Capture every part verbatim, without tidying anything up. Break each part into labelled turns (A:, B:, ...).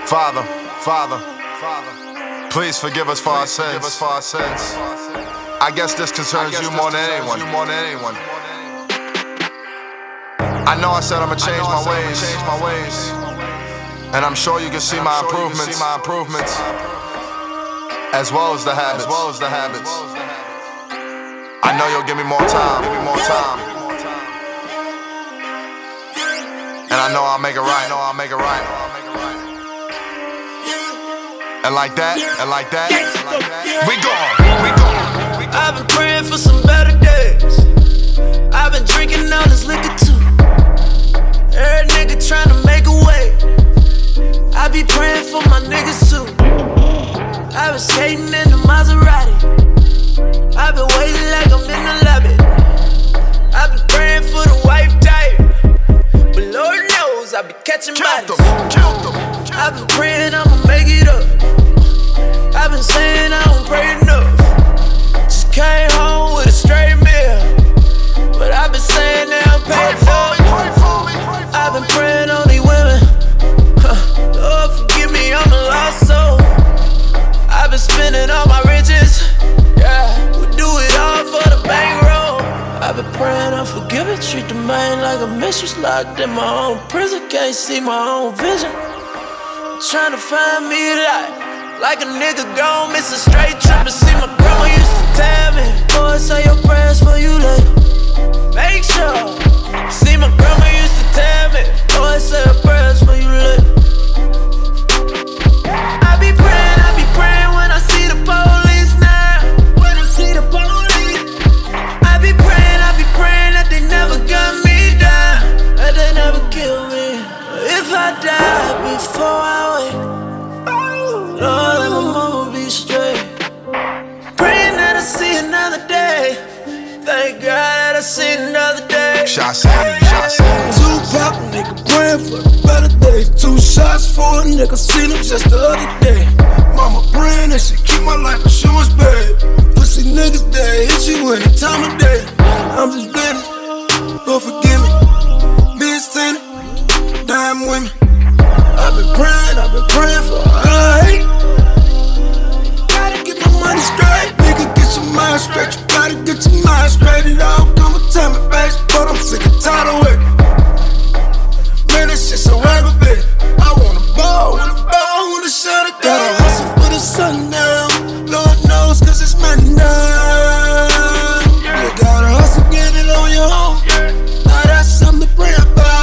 A: Father, Father, Father, please forgive us for our sins. I guess this concerns you more than anyone. I know I said I'ma change my ways, and I'm sure you can see my improvements, as well as the habits. I know you'll give me more time, and I know I'll make it right. And like that, and like that, we gone, we gone.
B: I've been praying for some better days. I've been drinking all this liquor too. Every nigga tryna make a way. I be praying for my niggas too. I've been skating in the Maserati. I've been waiting like I'm in the lobby. I've been praying for the wife type, but Lord knows I be catching bodies. I've been praying I'ma make it up. I've been saying I don't pray enough. Just came home with a straight meal, but I've been saying that I'm paid for it. I've been praying on these women. Huh. Lord forgive me, I'm a lost soul. I've been spending all my riches. Yeah, we do it all for the bankroll. I've been praying I'm forgiven. Treat the man like a mistress, locked in my own prison. Can't see my own vision. Tryna find me a light, like a nigga gon' miss a straight trip. And see my grandma used to tell me, boy, say your prayers for you later. Make sure. See my grandma used to tell me, boy, say your prayers for you later. I be praying, I be praying when I see the police now. When I see the police, I be praying, I be praying that they never gun me down, that they never kill me. If I die before I wake, Lord, let my mama be straight. Praying that I see another day. Thank God that I see another day.
A: Shots at me, shots at me.
C: Tupac, nigga praying for the better days. Two shots for a nigga, seen him just the other day. Mama praying that she keep my life insurance paid. Pussy niggas dead, hit you any time of day. I'm just bitter, Lord forgive me. Been sinning, dying women. I've been praying, I've been praying for her hate. Gotta get my money straight, nigga, get your mind straight. You gotta get your mind straight. It all come with time and base, but I'm sick and tired of it. Man, this shit so aggravating. I wanna ball, wanna ball, wanna shut it down. Gotta hustle for the sun now. Lord knows, cause it's my night. You gotta hustle, get it on your own. Now that's something to pray about.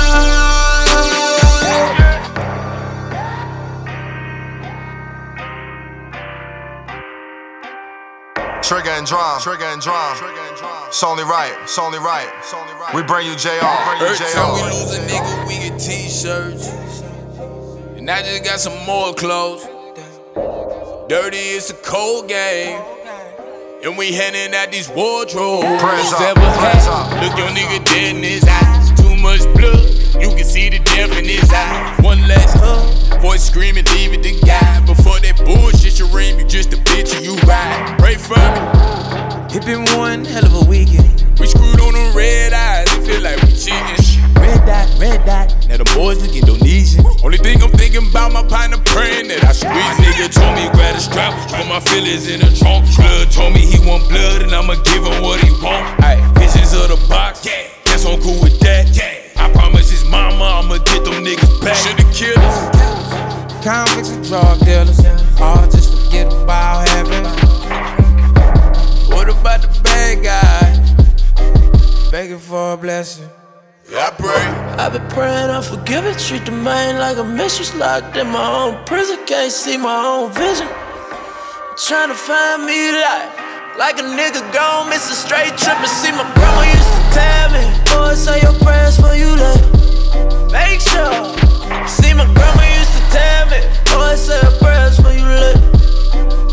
A: Trigger and drum, trigger and drum. It's only right, it's only right. We bring you J R.
D: Every time we lose a nigga, we get t-shirts. And I just got some more clothes. Dirty is a cold game. And we handing out these wardrobes.
A: Press up,
D: Ever
A: press
D: had.
A: up.
D: Look your nigga dead in his eyes. Too much blood, you can see the death in his eyes. One last hug, voice screaming, leave it to God. Before that bullshit, you ring me, just a bitch and you ride. Pray for me.
B: It been one hell of a weekend.
D: We screwed on them red eyes, it feel like we cheating.
B: Red dot, red dot.
D: Now the boys look Indonesian. Only thing I'm thinking about my partner praying that I squeeze. Nigga told me grab a strap, put my feelings in the trunk. Blood told me he want blood and I'ma give him what he want. Ayy, visions of the box, yeah, guess I'm cool with that. Yeah, I promise his mama I'ma get them niggas back. Should've killed us.
B: Convicts and drug dealers, all just forget about heaven.
D: What about the bad guy?
B: Begging for a blessing.
D: Yeah, I pray.
B: I've been praying I'm forgiven. Treat the man like a mistress, locked in my own prison. Can't see my own vision. Trying to find me light, like a nigga gon' miss a straight trip. And see my grandma used to tell me, boy, say your prayers for you later. Make sure. See my grandma used to tell me, boy, say your prayers for you later.